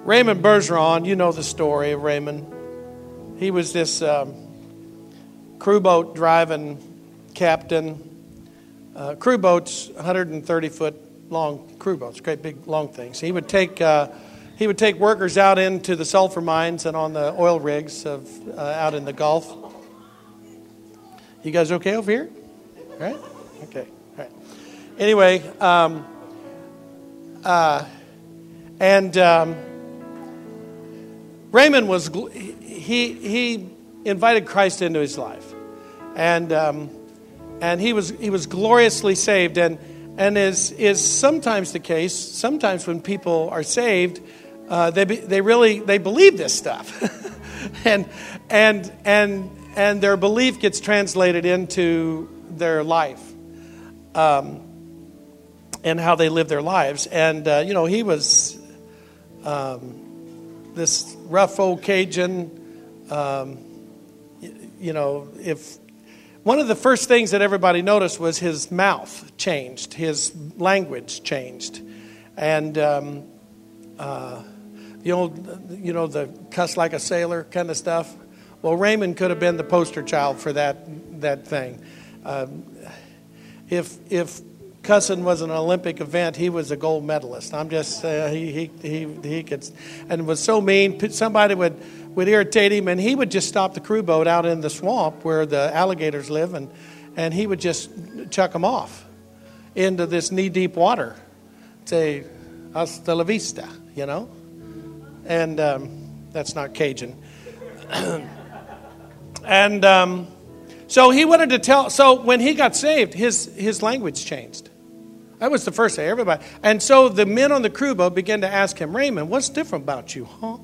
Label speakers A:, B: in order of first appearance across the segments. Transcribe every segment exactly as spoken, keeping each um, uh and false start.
A: Raymond Bergeron, you know the story of Raymond. He was this um, crew boat driving captain. Uh, crew boats, one hundred thirty foot long crew boats, great big long things. He would take uh, he would take workers out into the sulfur mines and on the oil rigs of uh, out in the Gulf. You guys okay over here? All right? Okay. All right. Anyway, um, uh, and um, Raymond was he he invited Christ into his life, and um, and he was he was gloriously saved, and and is is sometimes the case. Sometimes when people are saved, uh, they be, they really they believe this stuff, and and and and their belief gets translated into their life, um, and how they live their lives. And uh, you know, he was um, this rough old Cajun. Um, you know, if one of the first things that everybody noticed was his mouth changed, his language changed, and um, uh, the old, you know, the cuss like a sailor kind of stuff. Well, Raymond could have been the poster child for that that thing. Um, if if cussing was an Olympic event, he was a gold medalist. I'm just uh, he he he he could, and was so mean. Somebody would. would irritate him, and he would just stop the crew boat out in the swamp where the alligators live, and, and he would just chuck them off into this knee-deep water. Say, hasta la vista, you know? And um, that's not Cajun. and um, so he wanted to tell, so when he got saved, his, his language changed. That was the first thing, everybody. And so the men on the crew boat began to ask him, Raymond, what's different about you, huh?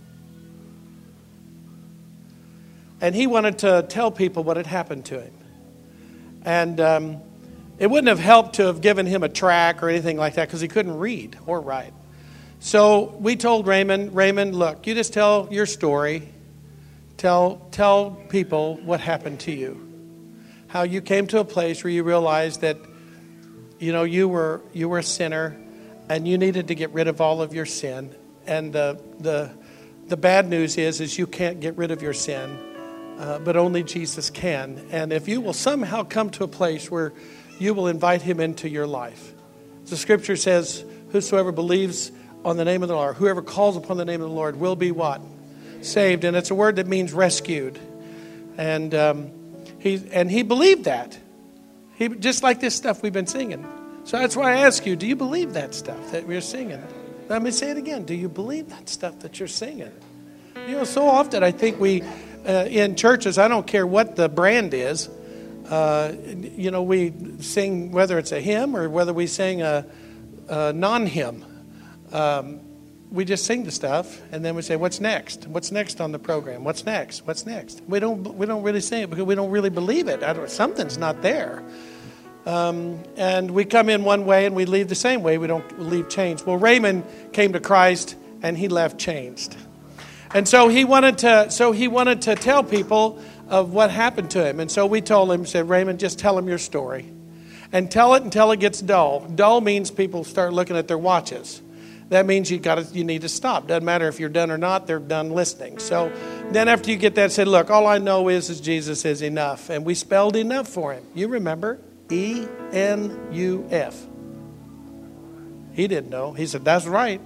A: And he wanted to tell people what had happened to him. And um, it wouldn't have helped to have given him a track or anything like that because he couldn't read or write. So we told Raymond, Raymond, look, you just tell your story. Tell, tell people what happened to you. How you came to a place where you realized that, you know, you were you were a sinner and you needed to get rid of all of your sin. And the the the bad news is, is you can't get rid of your sin. Uh, but only Jesus can. And if you will somehow come to a place where you will invite him into your life. The scripture says, whosoever believes on the name of the Lord, whoever calls upon the name of the Lord will be what? Saved. And it's a word that means rescued. And um, he and he believed that. He just like this stuff we've been singing. So that's why I ask you, do you believe that stuff that we're singing? Let me say it again. Do you believe that stuff that you're singing? You know, so often I think we... Uh, in churches, I don't care what the brand is. Uh, you know, we sing whether it's a hymn or whether we sing a, a non-hymn. Um, we just sing the stuff, and then we say, "What's next? What's next on the program? What's next? What's next?" We don't we don't really sing it because we don't really believe it. I don't, something's not there. Um, and we come in one way and we leave the same way. We don't leave changed. Well, Raymond came to Christ and he left changed. And so he wanted to so he wanted to tell people of what happened to him. And so we told him, said, Raymond, just tell him your story. And tell it until it gets dull. Dull means people start looking at their watches. That means you got to you need to stop. Doesn't matter if you're done or not, they're done listening. So then after you get that, said, look, all I know is, is Jesus is enough. And we spelled enough for him. You remember? E N U F. He didn't know. He said, that's right.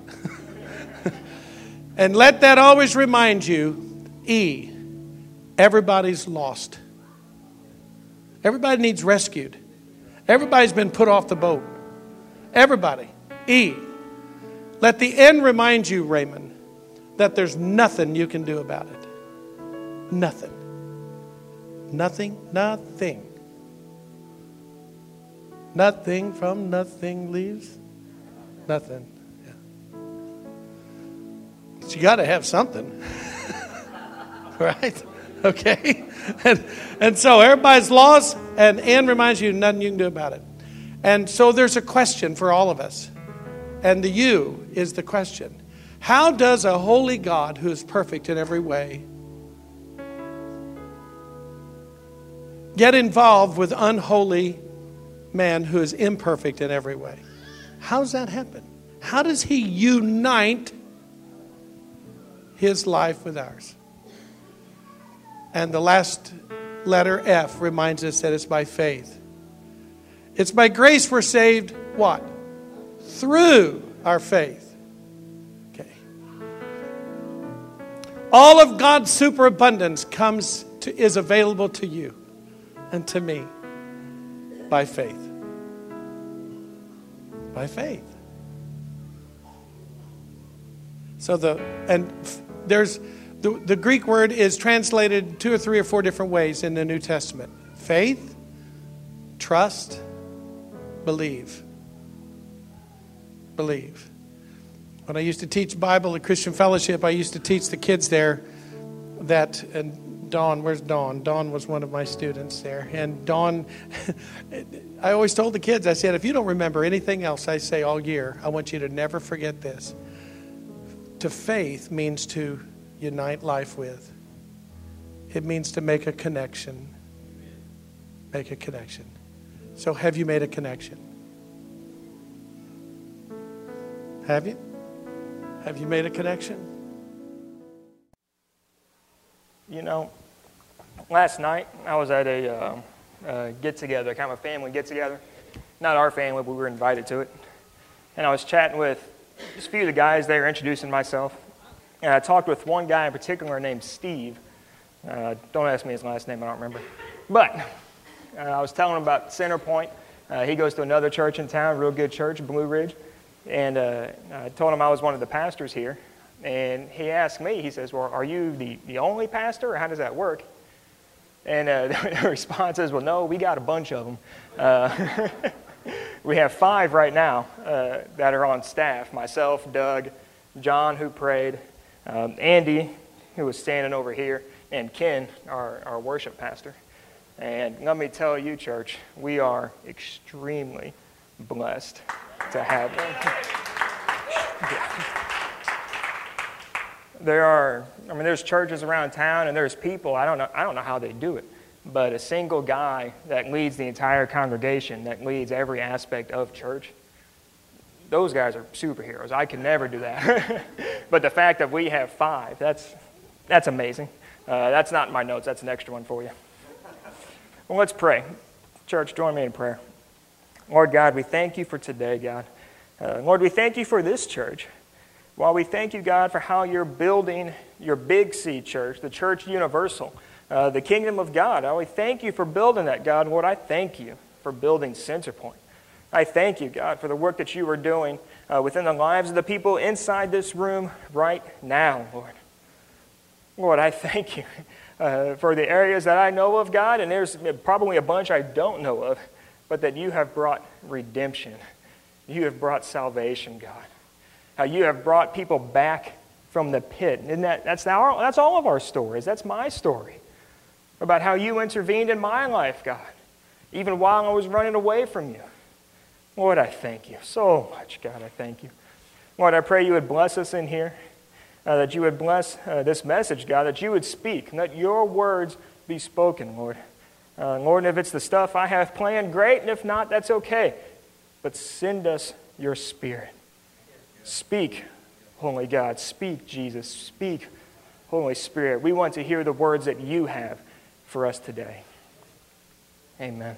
A: And let that always remind you, E, everybody's lost. Everybody needs rescued. Everybody's been put off the boat. Everybody. E, let the N remind you, Raymond, that there's nothing you can do about it. Nothing. Nothing, nothing. Nothing from nothing leaves nothing. You got to have something, right? Okay, and and so everybody's lost, and Ann reminds you nothing you can do about it. And so there's a question for all of us, and the you is the question: how does a holy God who is perfect in every way get involved with unholy man who is imperfect in every way? How does that happen? How does he unite his life with ours. And the last letter, F, reminds us that it's by faith. It's by grace we're saved, what? Through our faith. Okay. All of God's superabundance comes to, is available to you and to me by faith. By faith. So the, and there's, the, the Greek word is translated two or three or four different ways in the New Testament. Faith, trust, believe. Believe. When I used to teach Bible at Christian Fellowship, I used to teach the kids there that, and Dawn, where's Dawn? Dawn was one of my students there. And Dawn, I always told the kids, I said, if you don't remember anything else I say all year, I want you to never forget this. To faith means to unite life with. It means to make a connection. Make a connection. So have you made a connection? Have you? Have you made a connection?
B: You know, last night I was at a uh, uh, get-together, kind of a family get-together. Not our family, but we were invited to it. And I was chatting with just a few of the guys there, introducing myself. And I talked with one guy in particular named Steve. Uh, don't ask me his last name, I don't remember. But uh, I was telling him about Center Point. Uh, he goes to another church in town, real good church, Blue Ridge. And uh, I told him I was one of the pastors here. And he asked me, he says, well, are you the, the only pastor, or how does that work? And uh, the response is, well, no, we got a bunch of them. Uh, we have five right now uh, that are on staff. Myself, Doug, John, who prayed, um, Andy, who was standing over here, and Ken, our, our worship pastor. And let me tell you, church, we are extremely blessed to have them. There are, I mean, there's churches around town, and there's people, I don't know, I don't know how they do it, but a single guy that leads the entire congregation, that leads every aspect of church, those guys are superheroes. I could never do that. But the fact that we have five, that's, that's amazing. Uh, that's not in my notes, that's an extra one for you. Well, let's pray. Church, join me in prayer. Lord God, we thank you for today, God. Uh, Lord, we thank you for this church. While we thank you, God, for how you're building your Big C church, the church universal, uh, the kingdom of God. I thank you for building that, God. Lord, I thank you for building Center Point. I thank you, God, for the work that you are doing uh, within the lives of the people inside this room right now, Lord. Lord, I thank you uh, for the areas that I know of, God, and there's probably a bunch I don't know of, but that you have brought redemption. You have brought salvation, God. How you have brought people back from the pit. And that, that's, our, that's all of our stories. That's my story. About how you intervened in my life, God. Even while I was running away from you. Lord, I thank you so much, God. I thank you. Lord, I pray you would bless us in here. Uh, that you would bless uh, this message, God. That you would speak. And let your words be spoken, Lord. Uh, Lord, if it's the stuff I have planned, great. And if not, that's okay. But send us your Spirit. Speak, Holy God. Speak, Jesus. Speak, Holy Spirit. We want to hear the words that you have for us today. Amen.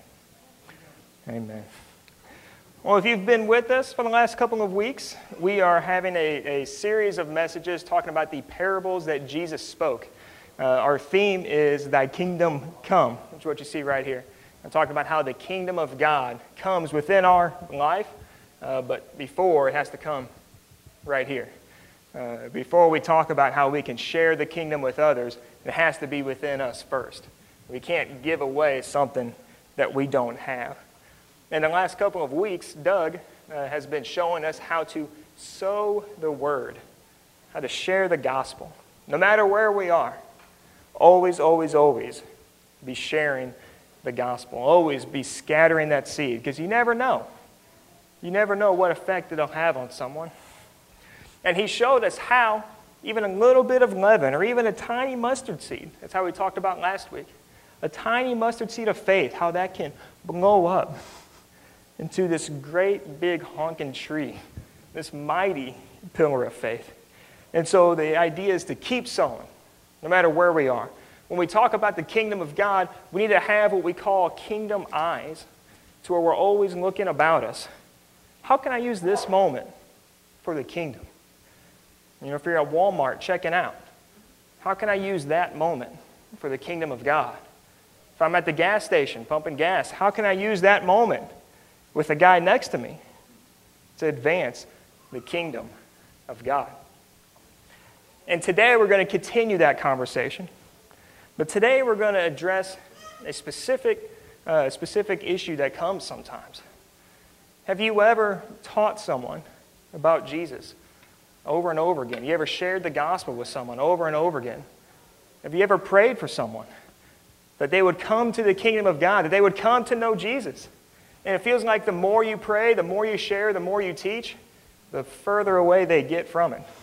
B: Amen. Well, if you've been with us for the last couple of weeks, we are having a, a series of messages talking about the parables that Jesus spoke. Uh, our theme is Thy Kingdom Come, which is what you see right here. I'm talking about how the kingdom of God comes within our life, uh, but before it has to come right here. Uh, before we talk about how we can share the kingdom with others, it has to be within us first. We can't give away something that we don't have. In the last couple of weeks, Doug uh, has been showing us how to sow the word, how to share the gospel. No matter where we are, always, always, always be sharing the gospel. Always be scattering that seed, because you never know. You never know what effect it'll have on someone. And he showed us how even a little bit of leaven, or even a tiny mustard seed, that's how we talked about last week, a tiny mustard seed of faith, how that can blow up into this great big honking tree, this mighty pillar of faith. And so the idea is to keep sowing, no matter where we are. When we talk about the kingdom of God, we need to have what we call kingdom eyes, to where we're always looking about us. How can I use this moment for the kingdom? You know, if you're at Walmart checking out, how can I use that moment for the kingdom of God? If I'm at the gas station pumping gas, how can I use that moment with the guy next to me to advance the kingdom of God? And today we're going to continue that conversation. But today we're going to address a specific, uh, specific issue that comes sometimes. Have you ever taught someone about Jesus over and over again? You ever shared the gospel with someone over and over again? Have you ever prayed for someone that they would come to the kingdom of God, that they would come to know Jesus? And it feels like the more you pray, the more you share, the more you teach, the further away they get from it.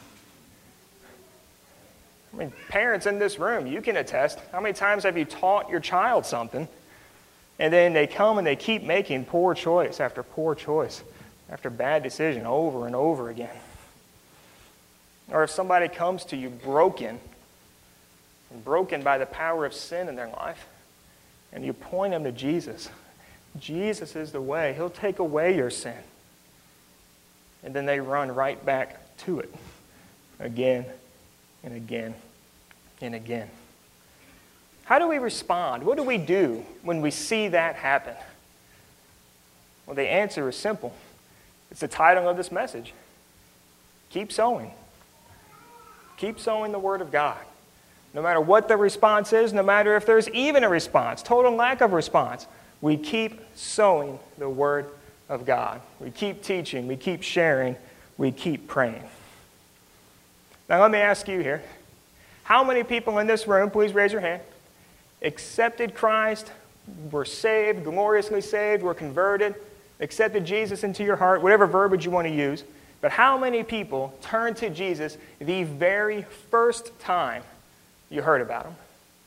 B: I mean, parents in this room, you can attest. How many times have you taught your child something, and then they come and they keep making poor choice after poor choice, after bad decision over and over again? Or if somebody comes to you broken, broken by the power of sin in their life, and you point them to Jesus. Jesus is the way. He'll take away your sin. And then they run right back to it again and again and again. How do we respond? What do we do when we see that happen? Well, the answer is simple. It's the title of this message. Keep sowing. Keep sowing the Word of God. No matter what the response is, no matter if there's even a response, total lack of response, we keep sowing the Word of God. We keep teaching, we keep sharing, we keep praying. Now let me ask you here, how many people in this room, please raise your hand, accepted Christ, were saved, gloriously saved, were converted, accepted Jesus into your heart, whatever verbiage you want to use, but how many people turned to Jesus the very first time you heard about him?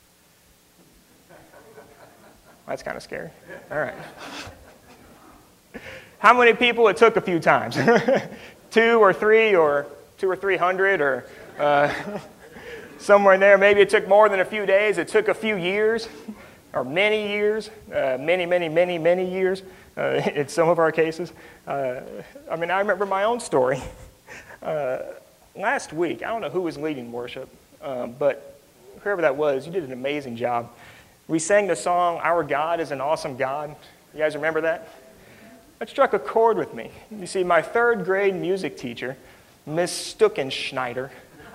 B: That's kind of scary. All right. How many people it took a few times? Two or three or two or three hundred or uh, somewhere in there. Maybe it took more than a few days. It took a few years or many years, uh, many, many, many, many years uh, in some of our cases. Uh, I mean, I remember my own story. Uh, last week, I don't know who was leading worship, um, but whoever that was, you did an amazing job. We sang the song, Our God is an Awesome God. You guys remember that? That struck a chord with me. You see, my third grade music teacher, Miss Stuckenschneider.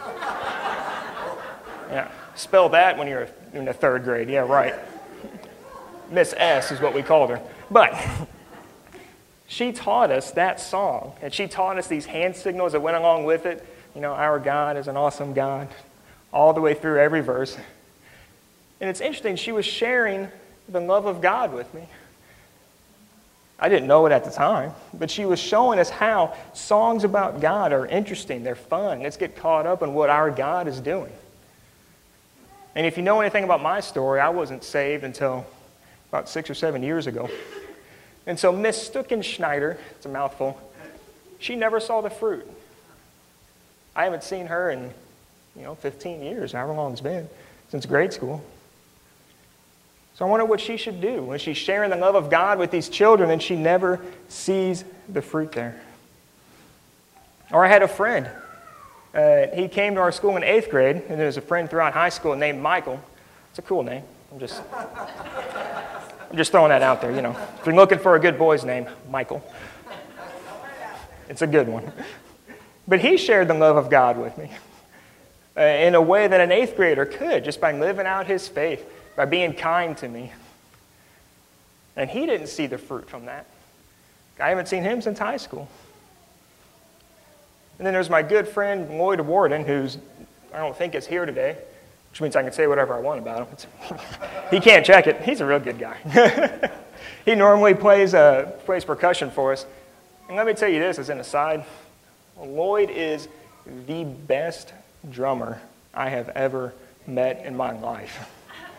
B: Yeah, spell that when you're in the third grade. Yeah, right. Miss S is what we called her. But she taught us that song, and she taught us these hand signals that went along with it. You know, our God is an awesome God, all the way through every verse. And it's interesting, she was sharing the love of God with me. I didn't know it at the time, but she was showing us how songs about God are interesting, they're fun. Let's get caught up in what our God is doing. And if you know anything about my story, I wasn't saved until about six or seven years ago. And so Miss Stuckenschneider, it's a mouthful, she never saw the fruit. I haven't seen her in, you know, fifteen years, however long it's been, since grade school. So I wonder what she should do when she's sharing the love of God with these children and she never sees the fruit there. Or I had a friend. Uh, he came to our school in eighth grade, and there was a friend throughout high school named Michael. It's a cool name. I'm just, I'm just throwing that out there, you know. If you're looking for a good boy's name, Michael. It's a good one. But he shared the love of God with me uh, in a way that an eighth grader could, just by living out his faith, by being kind to me. And he didn't see the fruit from that. I haven't seen him since high school. And then there's my good friend Lloyd Warden, who's, I don't think is here today, which means I can say whatever I want about him. It's, he can't check it. He's a real good guy. He normally plays, uh, plays percussion for us. And let me tell you this as an aside, Lloyd is the best drummer I have ever met in my life.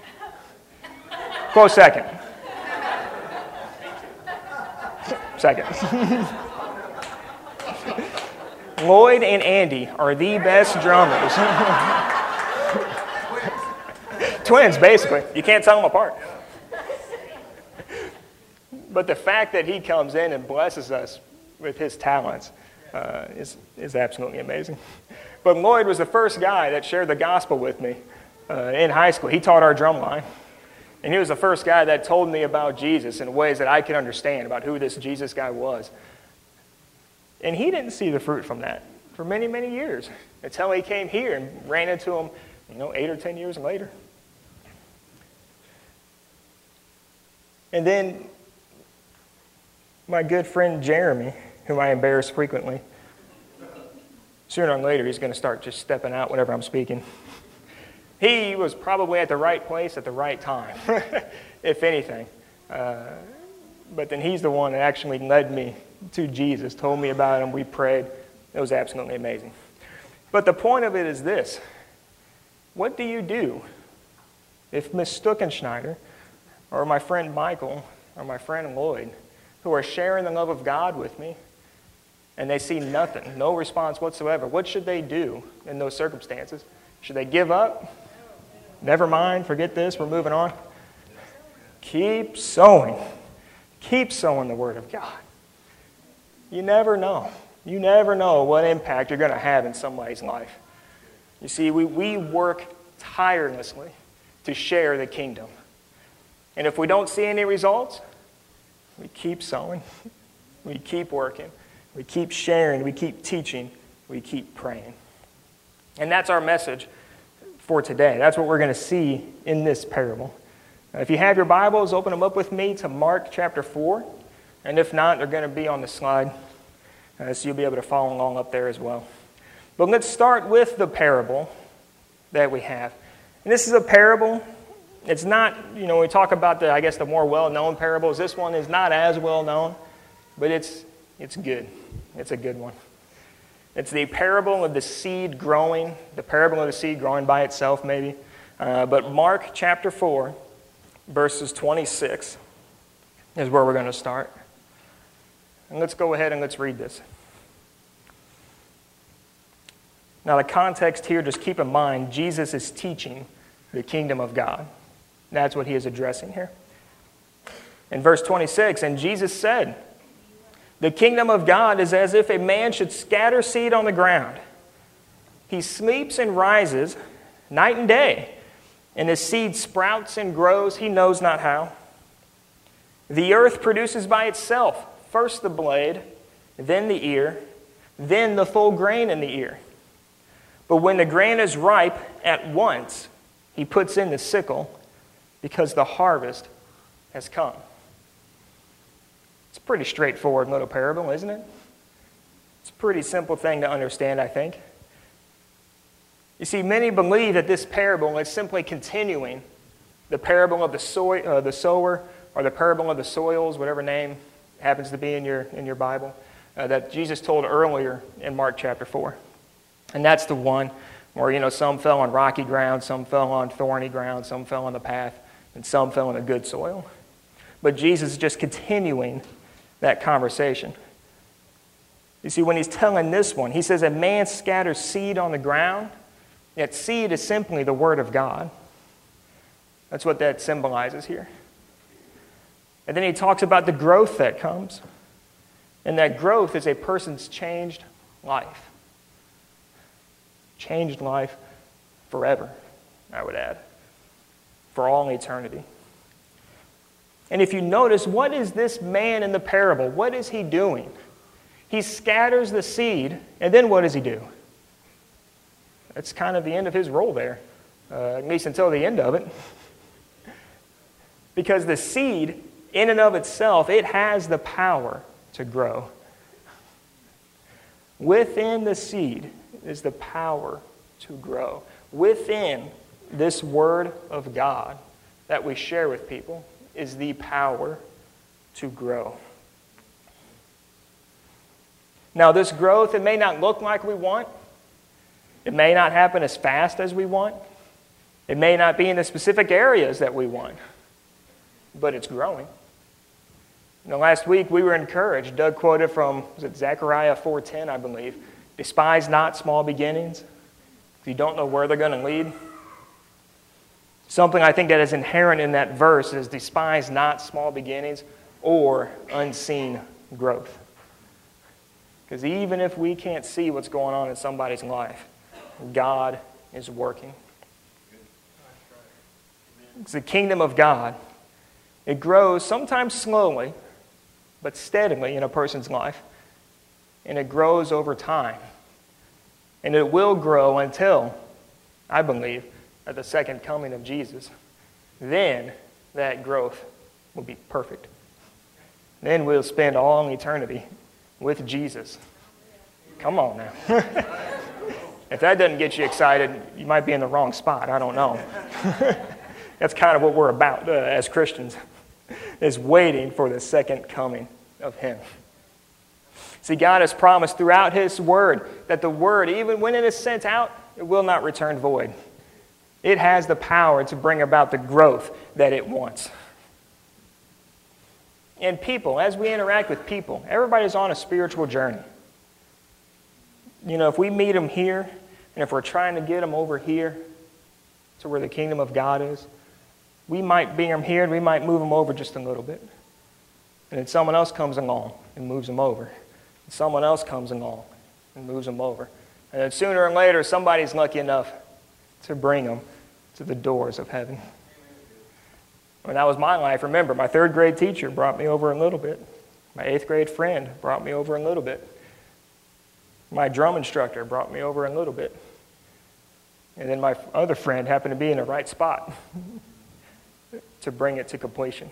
B: Close second. Second. Lloyd and Andy are the best drummers. Twins, basically. You can't tell them apart. But the fact that he comes in and blesses us with his talents uh, is, is absolutely amazing. But Lloyd was the first guy that shared the gospel with me uh, in high school. He taught our drum line. And he was the first guy that told me about Jesus in ways that I could understand about who this Jesus guy was. And he didn't see the fruit from that for many, many years until he came here and ran into him, you know, eight or ten years later. And then my good friend Jeremy, whom I embarrass frequently, sooner or later he's going to start just stepping out whenever I'm speaking. He was probably at the right place at the right time, if anything. Uh, but then he's the one that actually led me to Jesus, told me about him, we prayed. It was absolutely amazing. But the point of it is this. What do you do if Miss Stuckenschneider or my friend Michael or my friend Lloyd, who are sharing the love of God with me, and they see nothing, no response whatsoever? What should they do in those circumstances? Should they give up? Never mind, forget this, we're moving on. Keep sowing. Keep sowing the Word of God. You never know. You never know what impact you're going to have in somebody's life. You see, we, we work tirelessly to share the kingdom. And if we don't see any results, we keep sowing. We keep working. We keep sharing. We keep teaching. We keep praying. And that's our message for today. That's what we're going to see in this parable. Now, if you have your Bibles, open them up with me to Mark chapter four. And if not, they're going to be on the slide. Uh, so you'll be able to follow along up there as well. But let's start with the parable that we have. And this is a parable. It's not, you know, we talk about the, I guess, the more well-known parables. This one is not as well-known, but it's it's good. It's a good one. It's the parable of the seed growing, the parable of the seed growing by itself, maybe. Uh, but Mark chapter four, verses twenty-six is where we're going to start. And let's go ahead and let's read this. Now, the context here, just keep in mind, Jesus is teaching the kingdom of God. That's what he is addressing here. In verse twenty-six, and Jesus said, "The kingdom of God is as if a man should scatter seed on the ground. He sleeps and rises night and day, and the seed sprouts and grows, he knows not how. The earth produces by itself first the blade, then the ear, then the full grain in the ear. But when the grain is ripe, at once he puts in the sickle, because the harvest has come." It's a pretty straightforward little parable, isn't it? It's a pretty simple thing to understand, I think. You see, many believe that this parable is simply continuing the parable of the, soy, uh, the sower, or the parable of the soils, whatever name happens to be in your, in your Bible, uh, that Jesus told earlier in Mark chapter four. And that's the one where, you know, some fell on rocky ground, some fell on thorny ground, some fell on the path, and some fell in a good soil. But Jesus is just continuing that conversation. You see, when he's telling this one, he says, a man scatters seed on the ground. That seed is simply the word of God. That's what that symbolizes here. And then he talks about the growth that comes. And that growth is a person's changed life. Changed life forever, I would add. For all eternity. And if you notice, what is this man in the parable? What is he doing? He scatters the seed, and then what does he do? That's kind of the end of his role there, uh, at least until the end of it. Because the seed, in and of itself, it has the power to grow. Within the seed is the power to grow. Within this word of God that we share with people is the power to grow. Now, this growth, it may not look like we want. It may not happen as fast as we want. It may not be in the specific areas that we want. But it's growing. You know, last week we were encouraged. Doug quoted from, was it Zechariah four ten, I believe. Despise not small beginnings. If you don't know where they're going to lead. Something I think that is inherent in that verse is despise not small beginnings or unseen growth. Because even if we can't see what's going on in somebody's life, God is working. It's the kingdom of God. It grows sometimes slowly, but steadily in a person's life. And it grows over time. And it will grow until, I believe, at the second coming of Jesus. Then that growth will be perfect. Then we'll spend all eternity with Jesus. Come on now. If that doesn't get you excited, you might be in the wrong spot. I don't know. That's kind of what we're about uh, as Christians, is waiting for the second coming of Him. See, God has promised throughout His Word that the Word, even when it is sent out, it will not return void. It has the power to bring about the growth that it wants. And people, as we interact with people, everybody's on a spiritual journey. You know, if we meet them here, and if we're trying to get them over here to where the kingdom of God is, we might bring them here and we might move them over just a little bit. And then someone else comes along and moves them over. And someone else comes along and moves them over. And then sooner or later, somebody's lucky enough to bring them to the doors of heaven. When that was my life, remember, my third grade teacher brought me over a little bit. My eighth grade friend brought me over a little bit. My drum instructor brought me over a little bit. And then my other friend happened to be in the right spot to bring it to completion.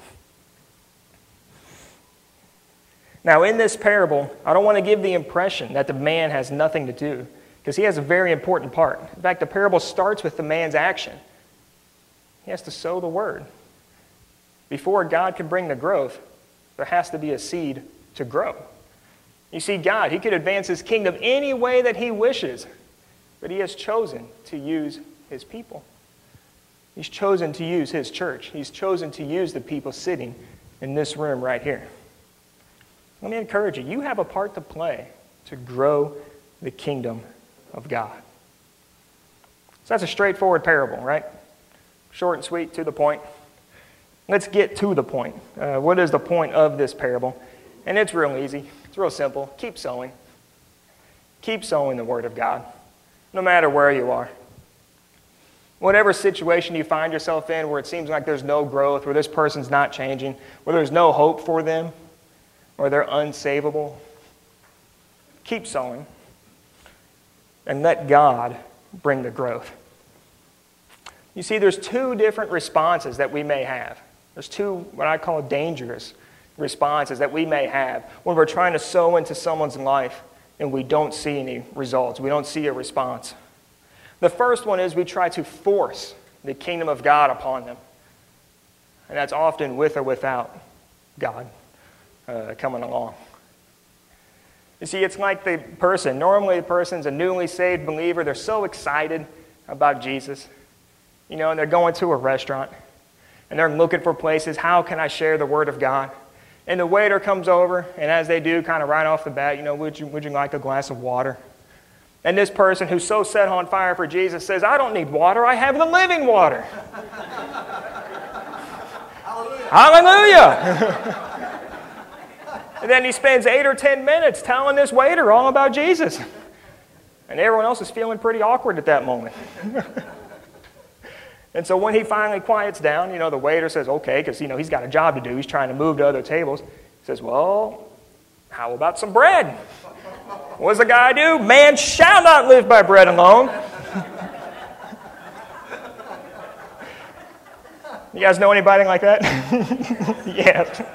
B: Now, in this parable, I don't want to give the impression that the man has nothing to do, because he has a very important part. In fact, the parable starts with the man's action. He has to sow the word. Before God can bring the growth, there has to be a seed to grow. You see, God, He could advance His kingdom any way that He wishes, but He has chosen to use His people. He's chosen to use His church. He's chosen to use the people sitting in this room right here. Let me encourage you, you have a part to play to grow the kingdom of God. So that's a straightforward parable, right? Short and sweet, to the point. Let's get to the point. Uh, what is the point of this parable? And it's real easy. It's real simple. Keep sowing. Keep sowing the Word of God, no matter where you are. Whatever situation you find yourself in where it seems like there's no growth, where this person's not changing, where there's no hope for them, or they're unsavable, keep sowing and let God bring the growth. You see, there's two different responses that we may have. There's two, what I call dangerous responses that we may have when we're trying to sow into someone's life and we don't see any results. We don't see a response. The first one is we try to force the kingdom of God upon them. And that's often with or without God uh, coming along. You see, it's like the person. Normally, the person's a newly saved believer. They're so excited about Jesus. You know, and they're going to a restaurant. And they're looking for places. How can I share the Word of God? And the waiter comes over, and as they do, kind of right off the bat, you know, would you, would you like a glass of water? And this person who's so set on fire for Jesus says, I don't need water, I have the living water. Hallelujah. Hallelujah. And then he spends eight or ten minutes telling this waiter all about Jesus. And everyone else is feeling pretty awkward at that moment. And so when he finally quiets down, you know, the waiter says, okay, because, you know, he's got a job to do. He's trying to move to other tables. He says, well, how about some bread? What does the guy do? Man shall not live by bread alone. You guys know anybody like that? Yeah.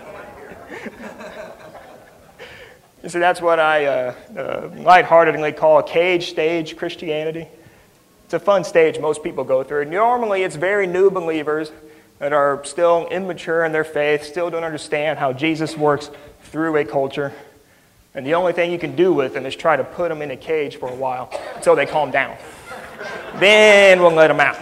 B: You see, that's what I uh, uh, lightheartedly call a cage stage Christianity. It's a fun stage most people go through. Normally, it's very new believers that are still immature in their faith, still don't understand how Jesus works through a culture. And the only thing you can do with them is try to put them in a cage for a while until they calm down. Then we'll let them out.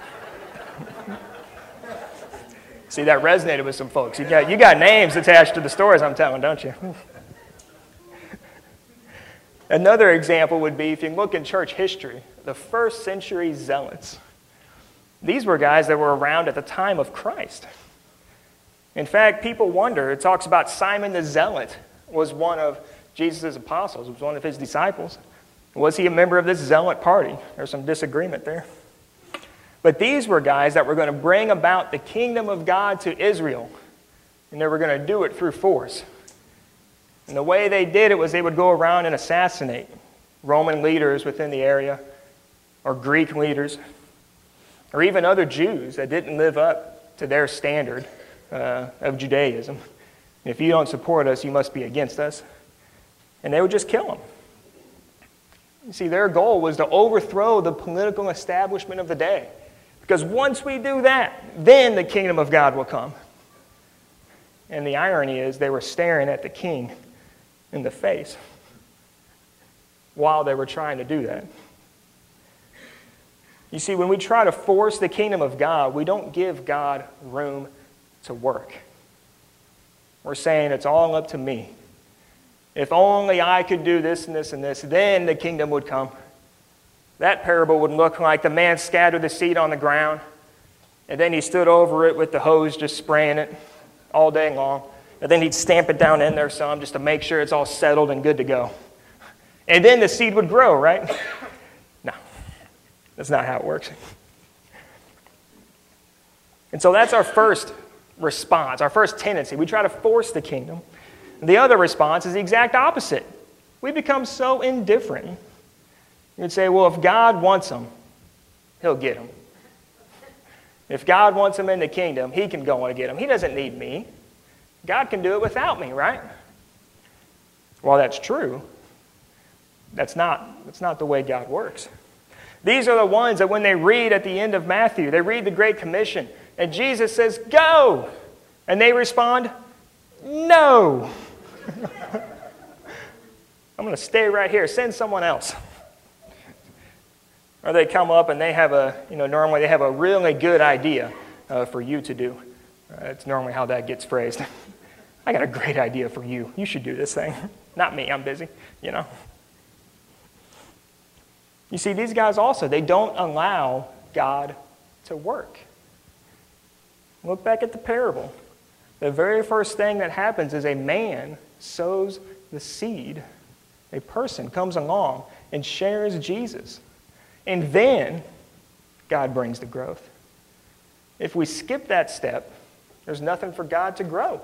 B: See, that resonated with some folks. You got, you got names attached to the stories I'm telling, don't you? Another example would be if you look in church history, the first century zealots. These were guys that were around at the time of Christ. In fact, people wonder, it talks about Simon the Zealot was one of Jesus' apostles, was one of his disciples. Was he a member of this zealot party? There's some disagreement there. But these were guys that were going to bring about the kingdom of God to Israel, and they were going to do it through force. And the way they did it was they would go around and assassinate Roman leaders within the area, or Greek leaders, or even other Jews that didn't live up to their standard uh, of Judaism. If you don't support us, you must be against us. And they would just kill them. You see, their goal was to overthrow the political establishment of the day. Because once we do that, then the kingdom of God will come. And the irony is they were staring at the king in the face while they were trying to do that. You see, when we try to force the kingdom of God, we don't give God room to work. We're saying it's all up to me. If only I could do this and this and this, then the kingdom would come. That parable would look like the man scattered the seed on the ground, and then he stood over it with the hose just spraying it all day long. And then he'd stamp it down in there some just to make sure it's all settled and good to go. And then the seed would grow, right? No, that's not how it works. And so that's our first response, our first tendency. We try to force the kingdom. The other response is the exact opposite. We become so indifferent. You'd say, well, if God wants them, he'll get them. If God wants them in the kingdom, he can go and get them. He doesn't need me. God can do it without me, right? While that's true, that's not, that's not the way God works. These are the ones that when they read at the end of Matthew, they read the Great Commission, and Jesus says, go! And they respond, no! I'm going to stay right here. Send someone else. Or they come up and they have a, you know, normally they have a really good idea uh, for you to do. Uh, that's normally how that gets phrased. I got a great idea for you. You should do this thing. Not me, I'm busy, you know. You see, these guys also, they don't allow God to work. Look back at the parable. The very first thing that happens is a man sows the seed. A person comes along and shares Jesus. And then God brings the growth. If we skip that step, there's nothing for God to grow.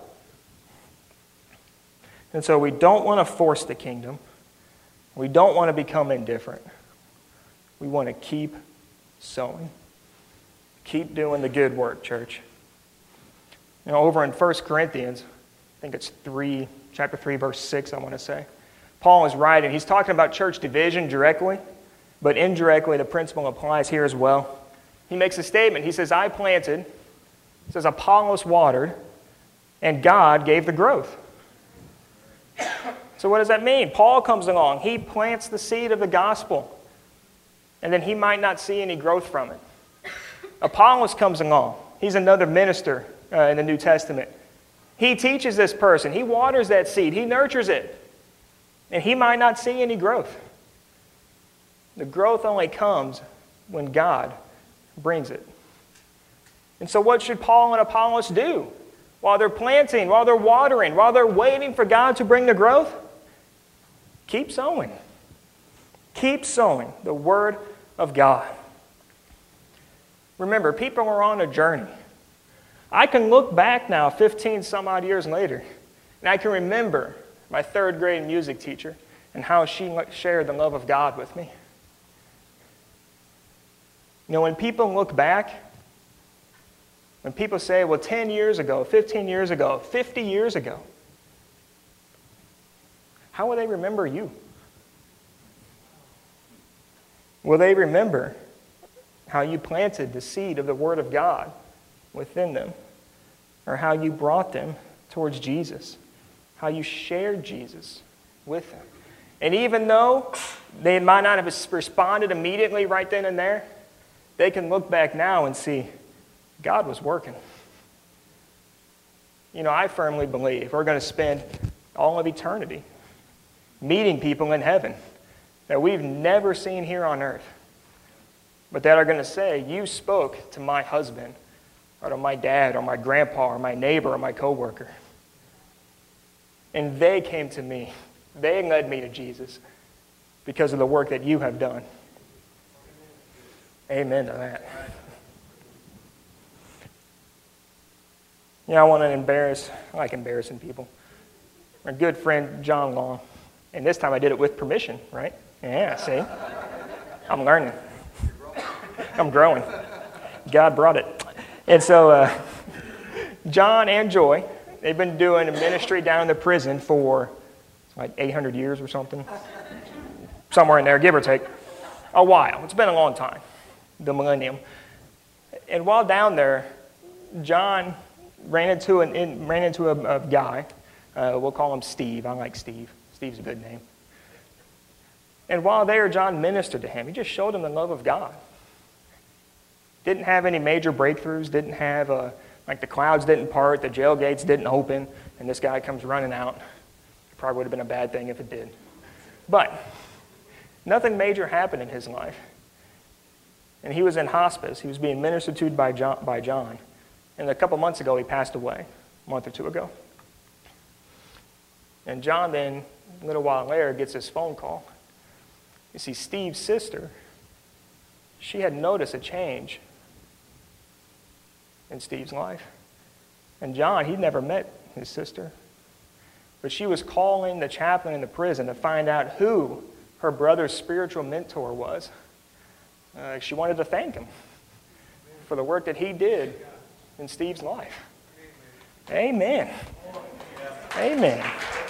B: And so we don't want to force the kingdom. We don't want to become indifferent. We want to keep sowing. Keep doing the good work, church. You know, over in First Corinthians, I think it's three, chapter three, verse six, I want to say. Paul is writing. He's talking about church division directly, but indirectly the principle applies here as well. He makes a statement. He says, I planted, he says, Apollos watered, and God gave the growth. So what does that mean? Paul comes along. He plants the seed of the gospel, and then he might not see any growth from it. Apollos comes along. He's another minister uh, in the New Testament. He teaches this person. He waters that seed. He nurtures it. And he might not see any growth. The growth only comes when God brings it. And so what should Paul and Apollos do? While they're planting, while they're watering, while they're waiting for God to bring the growth? Keep sowing. Keep sowing the Word of God. Remember, people are on a journey. I can look back now fifteen some odd years later, and I can remember my third grade music teacher and how she shared the love of God with me. You know, when people look back, when people say, well, ten years ago, fifteen years ago, fifty years ago, how will they remember you? Will they remember how you planted the seed of the Word of God within them? Or how you brought them towards Jesus? How you shared Jesus with them? And even though they might not have responded immediately right then and there, they can look back now and see God was working. You know, I firmly believe we're going to spend all of eternity meeting people in heaven that we've never seen here on earth, but that are going to say, you spoke to my husband, or to my dad, or my grandpa, or my neighbor, or my coworker. And they came to me. They led me to Jesus because of the work that you have done. Amen to that. You know, I want to embarrass, I like embarrassing people. My good friend, John Long. And this time I did it with permission, right? Yeah, see? I'm learning. I'm growing. God brought it. And so, uh, John and Joy, they've been doing a ministry down in the prison for like eight hundred years or something. Somewhere in there, give or take. A while. It's been a long time. The millennium. And while down there, John ran into, an, in, ran into a, a guy. Uh, we'll call him Steve. I like Steve. Steve's a good name. And while there, John ministered to him. He just showed him the love of God. Didn't have any major breakthroughs. Didn't have, a, like the clouds didn't part, the jail gates didn't open, and this guy comes running out. It probably would have been a bad thing if it did. But nothing major happened in his life. And he was in hospice. He was being ministered to by John. By John. And a couple months ago, he passed away, a month or two ago. And John then, a little while later, gets his phone call. You see, Steve's sister, she had noticed a change in Steve's life. And John, he'd never met his sister. But she was calling the chaplain in the prison to find out who her brother's spiritual mentor was. Uh, she wanted to thank him for the work that he did in Steve's life. Amen. Amen.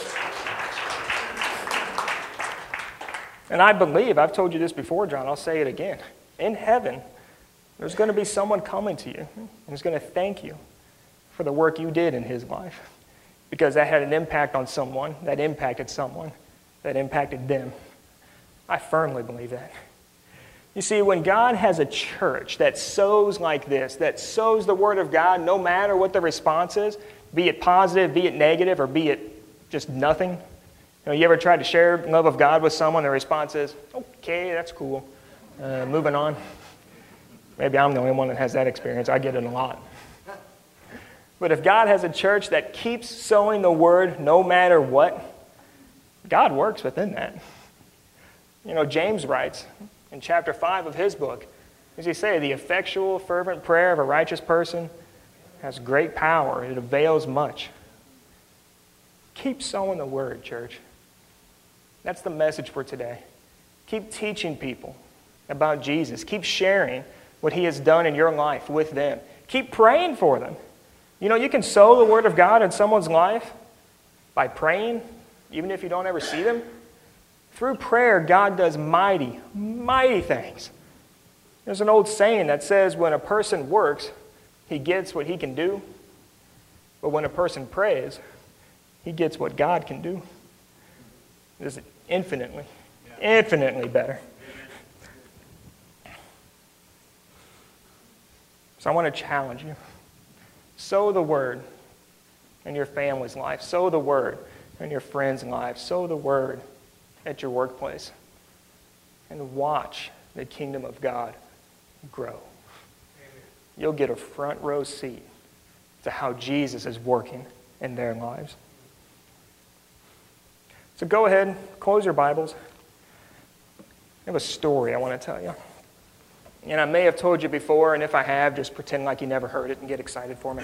B: And I believe, I've told you this before, John, I'll say it again. In heaven, there's going to be someone coming to you and who's going to thank you for the work you did in his life. Because that had an impact on someone, that impacted someone, that impacted them. I firmly believe that. You see, when God has a church that sows like this, that sows the Word of God no matter what the response is, be it positive, be it negative, or be it just nothing. You know, you ever tried to share the love of God with someone, the response is, okay, that's cool. Uh, moving on. Maybe I'm the only one that has that experience. I get it a lot. But if God has a church that keeps sowing the Word no matter what, God works within that. You know, James writes in chapter five of his book, as he say, the effectual, fervent prayer of a righteous person has great power. It avails much. Keep sowing the Word, church. That's the message for today. Keep teaching people about Jesus. Keep sharing what He has done in your life with them. Keep praying for them. You know, you can sow the Word of God in someone's life by praying, even if you don't ever see them. Through prayer, God does mighty, mighty things. There's an old saying that says when a person works, he gets what he can do. But when a person prays, he gets what God can do. This is infinitely, infinitely better. So I want to challenge you. Sow the Word in your family's life. Sow the Word in your friends' lives. Sow the Word at your workplace. And watch the kingdom of God grow. You'll get a front row seat to how Jesus is working in their lives. So go ahead, close your Bibles. I have a story I want to tell you. And I may have told you before, and if I have, just pretend like you never heard it and get excited for me.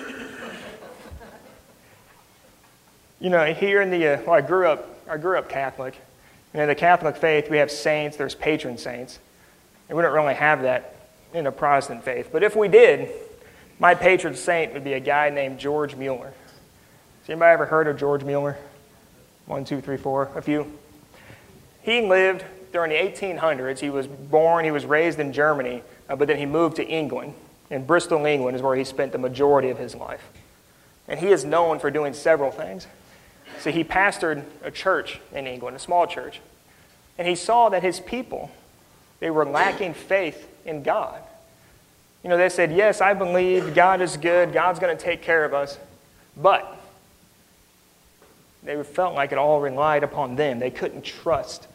B: You know, here in the, uh, well, I grew up, I grew up Catholic. And in the Catholic faith, we have saints, there's patron saints. And we don't really have that in the Protestant faith. But if we did, my patron saint would be a guy named George Mueller. Has anybody ever heard of George Mueller? One, two, three, four, a few. He lived during the eighteen hundreds. He was born, he was raised in Germany, uh, but then he moved to England. And Bristol, England is where he spent the majority of his life. And he is known for doing several things. So he pastored a church in England, a small church. And he saw that his people, they were lacking faith in God. You know, they said, yes, I believe God is good, God's going to take care of us. But they felt like it all relied upon them. They couldn't trust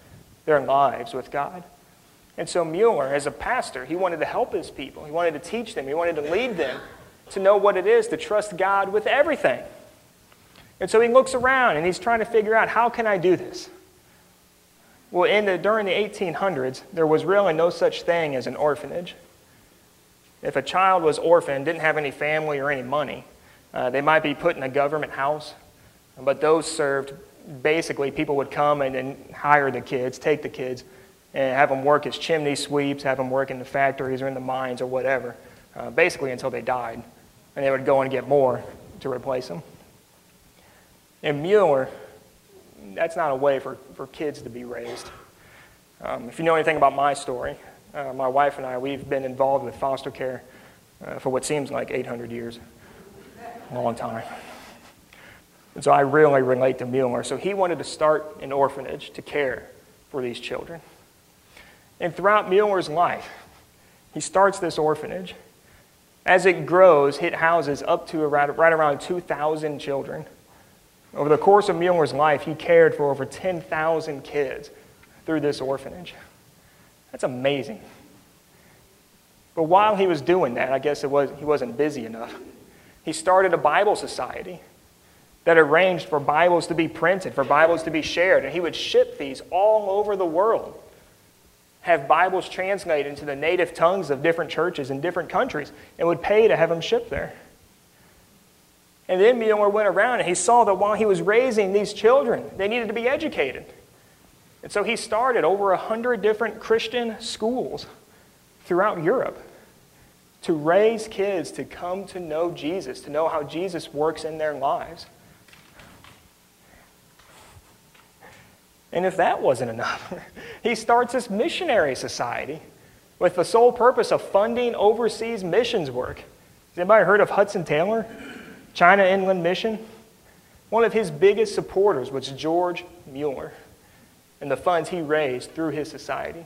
B: their lives with God. And so Mueller, as a pastor, he wanted to help his people. He wanted to teach them. He wanted to lead them to know what it is to trust God with everything. And so he looks around and he's trying to figure out, how can I do this? Well, in the, during the eighteen hundreds, there was really no such thing as an orphanage. If a child was orphaned, didn't have any family or any money, uh, they might be put in a government house, but those served, basically, people would come and, and hire the kids, take the kids, and have them work as chimney sweeps, have them work in the factories or in the mines or whatever, uh, basically until they died. And they would go and get more to replace them. And Mueller, that's not a way for, for kids to be raised. Um, if you know anything about my story, uh, my wife and I, we've been involved with foster care uh, for what seems like eight hundred years. A long time. And so I really relate to Mueller. So he wanted to start an orphanage to care for these children. And throughout Mueller's life, he starts this orphanage. As it grows, it houses up to around, right around two thousand children. Over the course of Mueller's life, he cared for over ten thousand kids through this orphanage. That's amazing. But while he was doing that, I guess it was, he wasn't busy enough. He started a Bible society that arranged for Bibles to be printed, for Bibles to be shared, and he would ship these all over the world. Have Bibles translated into the native tongues of different churches in different countries, and would pay to have them shipped there. And then Mueller went around and he saw that while he was raising these children, they needed to be educated. And so he started over a hundred different Christian schools throughout Europe to raise kids to come to know Jesus, to know how Jesus works in their lives. And if that wasn't enough, he starts this missionary society with the sole purpose of funding overseas missions work. Has anybody heard of Hudson Taylor? China Inland Mission? One of his biggest supporters was George Mueller and the funds he raised through his society.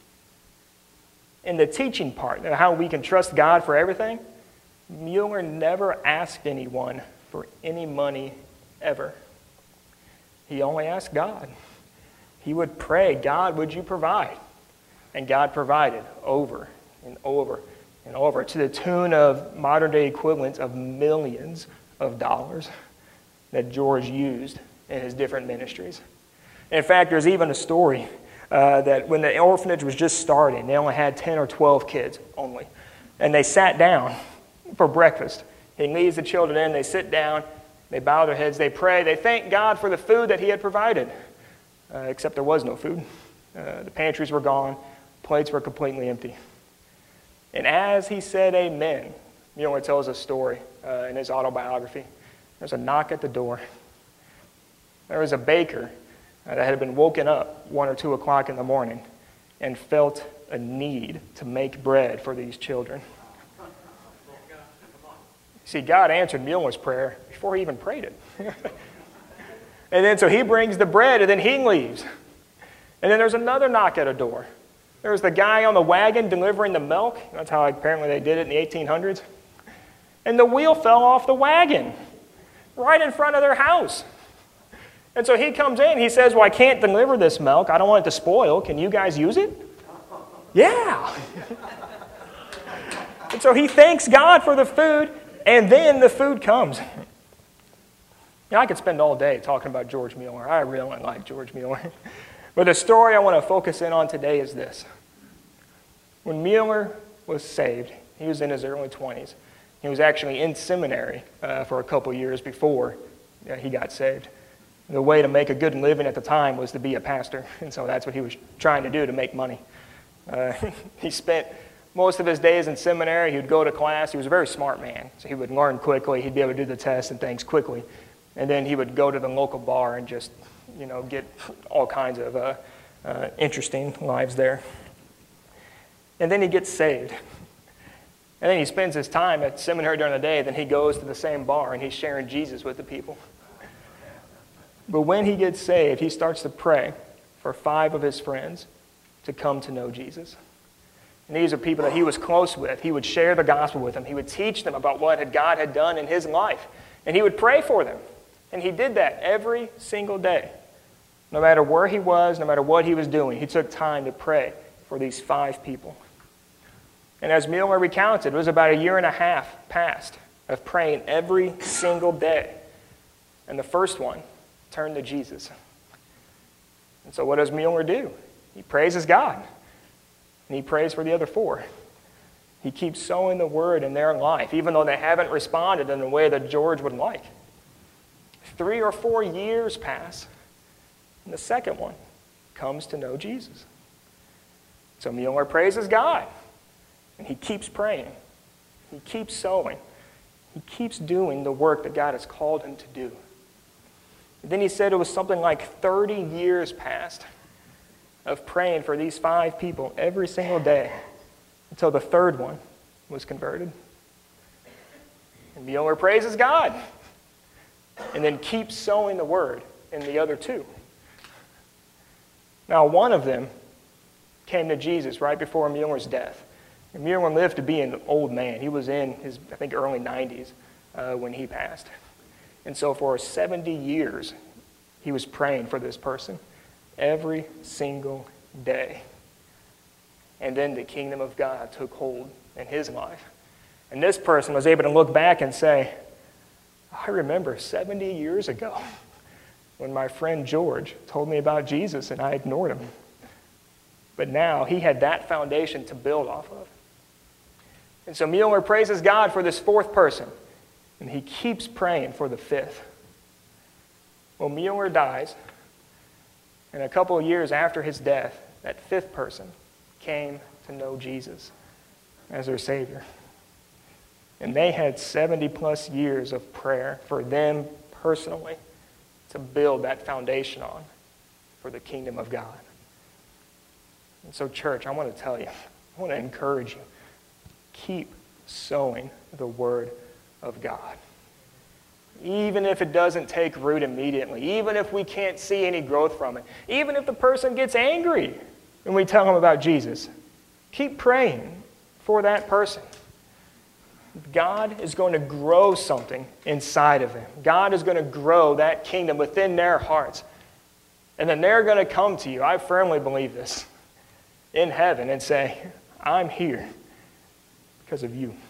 B: In the teaching part, how we can trust God for everything, Mueller never asked anyone for any money ever. He only asked God. He would pray, God, would you provide? And God provided over and over and over to the tune of modern-day equivalents of millions of dollars that George used in his different ministries. In fact, there's even a story uh, that when the orphanage was just starting, they only had ten or twelve kids only, and they sat down for breakfast. He leads the children in, they sit down, they bow their heads, they pray, they thank God for the food that he had provided, uh, except there was no food. Uh, the pantries were gone, plates were completely empty. And as he said amen, Mueller tells a story uh, in his autobiography. There's a knock at the door. There was a baker uh, that had been woken up one or two o'clock in the morning and felt a need to make bread for these children. See, God answered Mueller's prayer before he even prayed it. And then so he brings the bread and then he leaves. And then there's another knock at a door. There was the guy on the wagon delivering the milk. That's how apparently they did it in the eighteen hundreds. And the wheel fell off the wagon right in front of their house. And so he comes in. He says, well, I can't deliver this milk. I don't want it to spoil. Can you guys use it? Yeah. And so he thanks God for the food, and then the food comes. You know, I could spend all day talking about George Mueller. I really like George Mueller. But the story I want to focus in on today is this. When Mueller was saved, he was in his early twenties. He was actually in seminary uh, for a couple years before uh, he got saved. The way to make a good living at the time was to be a pastor, and so that's what he was trying to do to make money. Uh, he spent most of his days in seminary. He would go to class. He was a very smart man, so he would learn quickly. He'd be able to do the tests and things quickly. And then he would go to the local bar and just, you know, get all kinds of uh, uh, interesting lives there. And then he gets saved. And then he spends his time at seminary during the day. Then he goes to the same bar and he's sharing Jesus with the people. But when he gets saved, he starts to pray for five of his friends to come to know Jesus. And these are people that he was close with. He would share the gospel with them. He would teach them about what God had done in his life. And he would pray for them. And he did that every single day No matter where he was, no matter what he was doing, he took time to pray for these five people. And as Mueller recounted, it was about a year and a half past of praying every single day. And the first one turned to Jesus. And so what does Mueller do? He praises God. And he prays for the other four. He keeps sowing the word in their life, even though they haven't responded in the way that George would like. Three or four years pass, and the second one comes to know Jesus. So Mueller praises God, and he keeps praying. He keeps sowing. He keeps doing the work that God has called him to do. And then he said it was something like thirty years passed of praying for these five people every single day until the third one was converted. And Mueller praises God and then keeps sowing the word in the other two. Now, one of them came to Jesus right before Mueller's death. And Mueller lived to be an old man. He was in his, I think, early nineties uh, when he passed. And so for seventy years, he was praying for this person every single day. And then the kingdom of God took hold in his life. And this person was able to look back and say, I remember seventy years ago when my friend George told me about Jesus and I ignored him. But now he had that foundation to build off of. And so Mueller praises God for this fourth person, and he keeps praying for the fifth. Well, Mueller dies, and a couple of years after his death, that fifth person came to know Jesus as their Savior. And they had seventy plus years of prayer for them personally to build that foundation on for the kingdom of God. And so, church, I want to tell you, I want to encourage you, keep sowing the word of God. Even if it doesn't take root immediately, even if we can't see any growth from it, even if the person gets angry when we tell them about Jesus, keep praying for that person. God is going to grow something inside of them. God is going to grow that kingdom within their hearts. And then they're going to come to you, I firmly believe this, in heaven and say, I'm here because of you.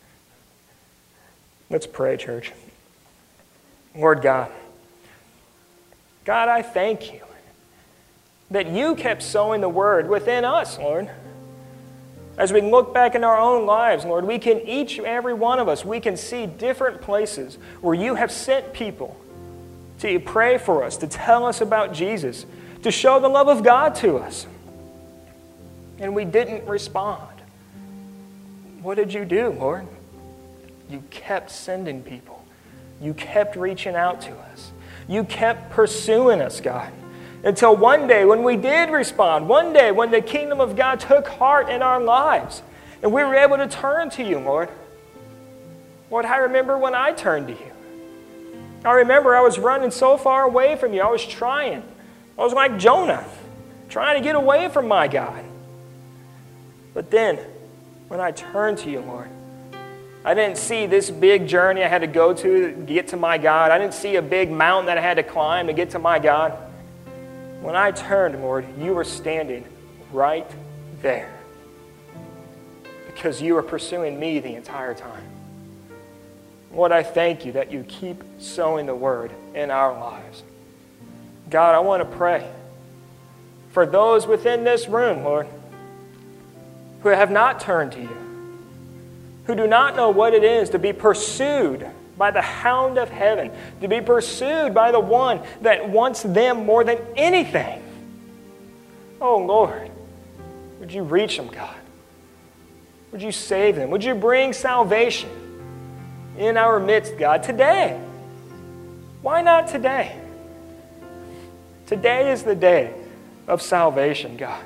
B: Let's pray, church. Lord God, God, I thank you that you kept sowing the word within us, Lord. As we look back in our own lives, Lord, we can, each, every one of us, we can see different places where you have sent people to pray for us, to tell us about Jesus, to show the love of God to us. And we didn't respond. What did you do, Lord? You kept sending people. You kept reaching out to us. You kept pursuing us, God. Until one day when we did respond, one day when the kingdom of God took heart in our lives, and we were able to turn to you, Lord. Lord, I remember when I turned to you. I remember I was running so far away from you. I was trying. I was like Jonah, trying to get away from my God. But then, when I turned to you, Lord, I didn't see this big journey I had to go to to get to my God. I didn't see a big mountain that I had to climb to get to my God. When I turned, Lord, you were standing right there because you were pursuing me the entire time. Lord, I thank you that you keep sowing the word in our lives. God, I want to pray for those within this room, Lord, who have not turned to you, who do not know what it is to be pursued by the hound of heaven, to be pursued by the one that wants them more than anything. Oh, Lord, would you reach them, God? Would you save them? Would you bring salvation in our midst, God, today? Why not today? Today is the day of salvation, God.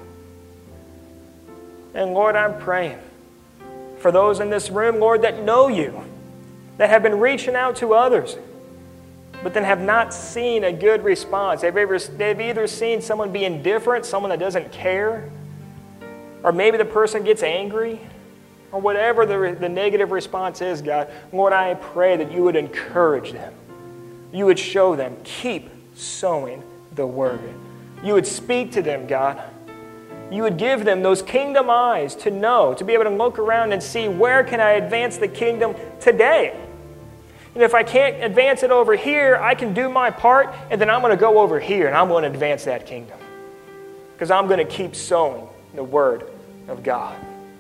B: And Lord, I'm praying for those in this room, Lord, that know you, that have been reaching out to others, but then have not seen a good response. They've, ever, they've either seen someone be indifferent, someone that doesn't care, or maybe the person gets angry, or whatever the, the negative response is, God. Lord, I pray that you would encourage them. You would show them, keep sowing the Word. You would speak to them, God. You would give them those kingdom eyes to know, to be able to look around and see, where can I advance the kingdom today? And if I can't advance it over here, I can do my part, and then I'm going to go over here, and I'm going to advance that kingdom. Because I'm going to keep sowing the Word of God.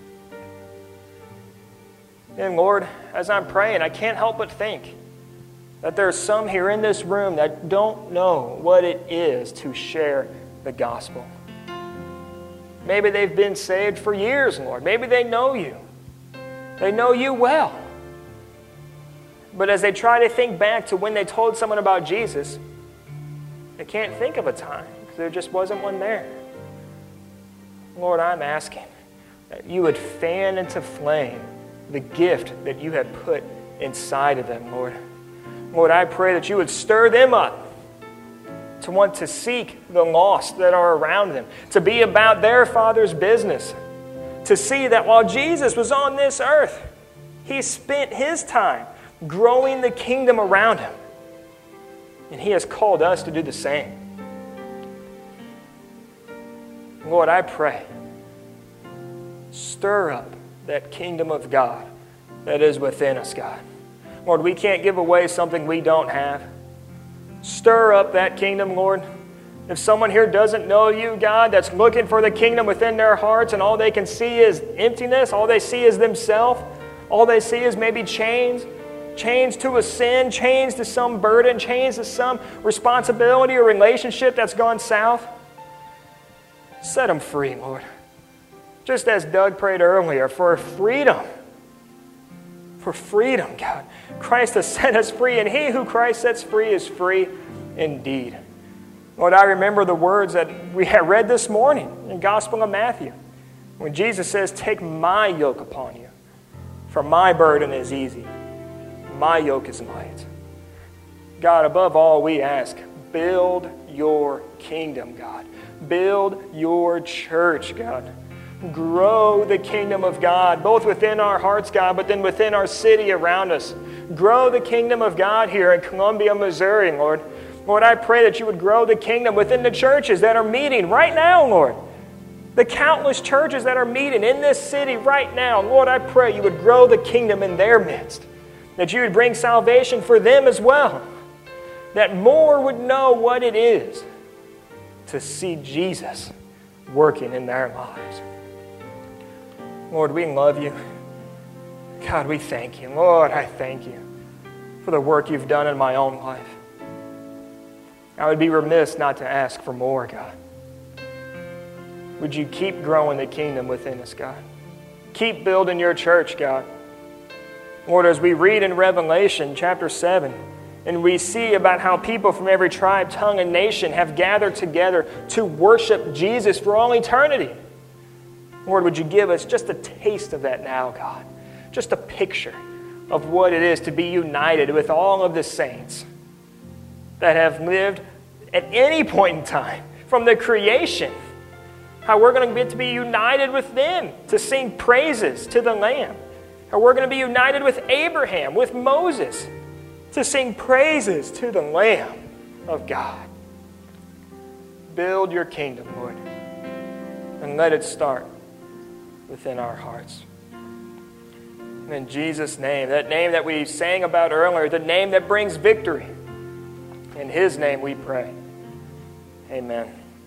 B: And Lord, as I'm praying, I can't help but think that there are some here in this room that don't know what it is to share the gospel. Maybe they've been saved for years, Lord. Maybe they know you. They know you well. But as they try to think back to when they told someone about Jesus, they can't think of a time because there just wasn't one there. Lord, I'm asking that you would fan into flame the gift that you have put inside of them, Lord. Lord, I pray that you would stir them up to want to seek the lost that are around them, to be about their Father's business, to see that while Jesus was on this earth, he spent his time growing the kingdom around him. And he has called us to do the same. Lord, I pray, stir up that kingdom of God that is within us, God. Lord, we can't give away something we don't have. Stir up that kingdom, Lord. If someone here doesn't know you, God, that's looking for the kingdom within their hearts and all they can see is emptiness, all they see is themselves, all they see is maybe chains, chains to a sin, chains to some burden, chains to some responsibility or relationship that's gone south, set them free, Lord. Just as Doug prayed earlier, for freedom. For freedom, God. Christ has set us free, and he who Christ sets free is free indeed. Lord, I remember the words that we had read this morning in the Gospel of Matthew, when Jesus says, take my yoke upon you, for my burden is easy, my yoke is light. God, above all we ask, build your kingdom, God. Build your church, God. Grow the kingdom of God, both within our hearts, God, but then within our city around us. Grow the kingdom of God here in Columbia, Missouri, Lord. Lord, I pray that you would grow the kingdom within the churches that are meeting right now, Lord. The countless churches that are meeting in this city right now. Lord, I pray you would grow the kingdom in their midst. That you would bring salvation for them as well. That more would know what it is to see Jesus working in their lives. Lord, we love you. God, we thank you. Lord, I thank you for the work you've done in my own life. I would be remiss not to ask for more, God. Would you keep growing the kingdom within us, God? Keep building your church, God. Lord, as we read in Revelation chapter seven, and we see about how people from every tribe, tongue, and nation have gathered together to worship Jesus for all eternity. Lord, would you give us just a taste of that now, God? Just a picture of what it is to be united with all of the saints that have lived at any point in time from the creation. How we're going to get to be united with them to sing praises to the Lamb. How we're going to be united with Abraham, with Moses, to sing praises to the Lamb of God. Build your kingdom, Lord, and let it start within our hearts. In Jesus' name, that name that we sang about earlier, the name that brings victory. In his name we pray. Amen.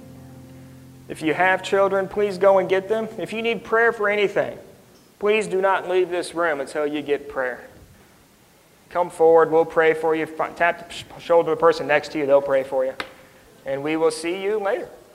B: If you have children, please go and get them. If you need prayer for anything, please do not leave this room until you get prayer. Come forward, we'll pray for you. Tap the shoulder of the person next to you, they'll pray for you. And we will see you later.